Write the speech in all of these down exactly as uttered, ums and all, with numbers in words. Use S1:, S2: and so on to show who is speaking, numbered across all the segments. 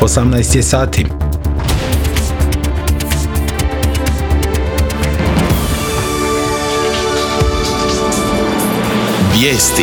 S1: osamnaest je sati.
S2: Vijesti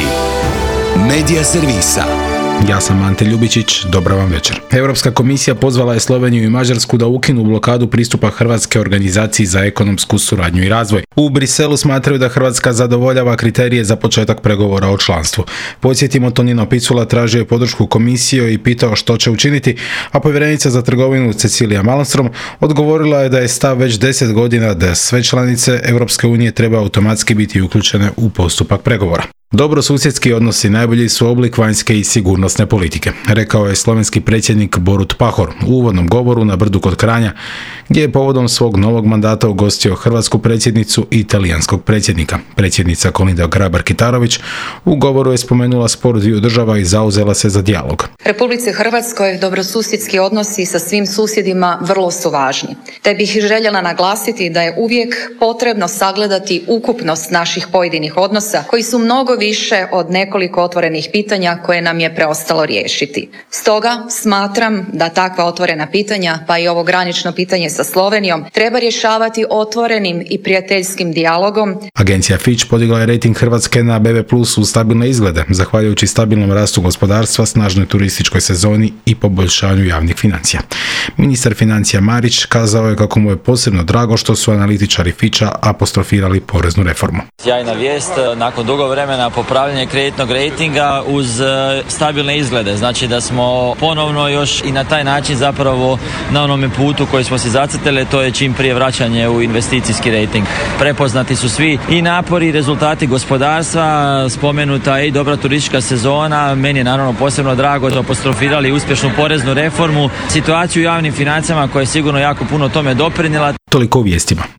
S2: Medija servisa.
S1: Ja sam Ante Ljubičić, dobar vam večer. Europska komisija pozvala je Sloveniju i Mađarsku da ukinu blokadu pristupa Hrvatske organizaciji za ekonomsku suradnju i razvoj. U Briselu smatraju da Hrvatska zadovoljava kriterije za početak pregovora o članstvu. Podsjetimo, Tonino Picula tražio je podršku komisije i pitao što će učiniti, a povjerenica za trgovinu Cecilija Malmström odgovorila je da je stav već deset godina da sve članice Europske unije treba automatski biti uključene u postupak pregovora. Dobrosusjedski odnosi najbolji su oblik vanjske i sigurnosne politike, rekao je slovenski predsjednik Borut Pahor u uvodnom govoru na Brdu kod Kranja, gdje je povodom svog novog mandata ugostio hrvatsku predsjednicu i italijanskog predsjednika. Predsjednica Kolinda Grabar-Kitarović u govoru je spomenula spor dviju država i zauzela se za dijalog.
S3: Republici Hrvatskoj dobrosusjedski odnosi sa svim susjedima vrlo su važni, te bih željela naglasiti da je uvijek potrebno sagledati ukupnost naših pojedinih odnosa koji su mnogo više od nekoliko otvorenih pitanja koje nam je preostalo riješiti. Stoga smatram da takva otvorena pitanja, pa i ovo granično pitanje sa Slovenijom, treba rješavati otvorenim i prijateljskim dijalogom.
S1: Agencija Fitch podigla je rejting Hrvatske na be be plus u stabilne izglede, zahvaljujući stabilnom rastu gospodarstva, snažnoj turističkoj sezoni i poboljšanju javnih financija. Ministar financija Marić kazao je kako mu je posebno drago što su analitičari Fitcha apostrofirali poreznu reformu.
S4: Sjajna vijest, nakon dugo vremena popravljanje kreditnog rejtinga uz stabilne izglede. Znači da smo ponovno još i na taj način zapravo na onome putu koji smo si zacrtali, to je čim prije vraćanje u investicijski rejting. Prepoznati su svi i napori i rezultati gospodarstva, spomenuta i dobra turistička sezona. Meni je naravno posebno drago da apostrofirali uspješnu poreznu reformu, situaciju u javnim financijama koja je sigurno jako puno tome doprinijela.
S1: Toliko u vijestima.